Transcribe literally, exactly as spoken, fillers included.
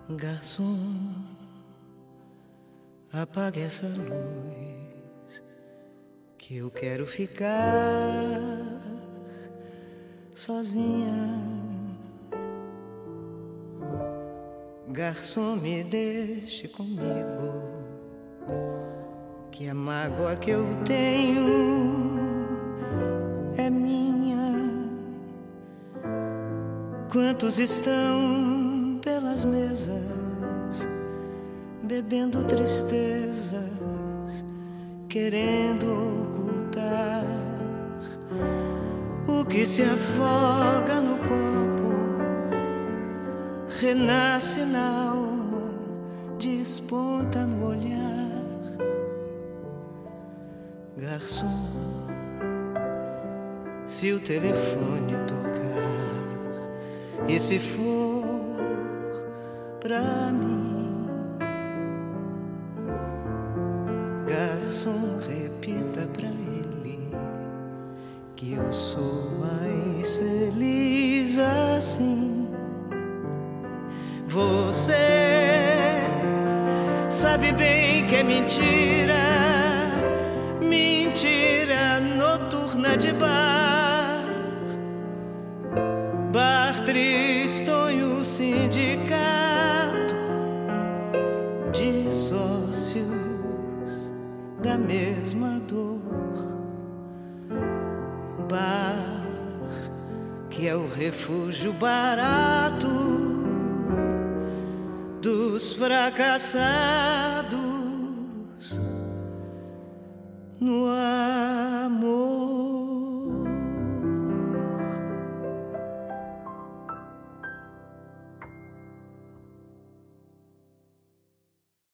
Garçom, apague essa luz, que eu quero ficar sozinha. Garçom, me deixe comigo, que a mágoa que eu tenho é minha. Quantos estão pelas mesas bebendo tristezas, querendo ocultar o que se afoga no copo, renasce na alma, desponta no olhar. Garçom, se o telefone tocar e se for pra mim, garçom, repita pra ele que eu sou mais feliz assim. Você sabe bem que é mentira, mentira noturna de bar, bar tristonho, sindicato de sócios da mesma dor, bar que é o refúgio barato dos fracassados no amor.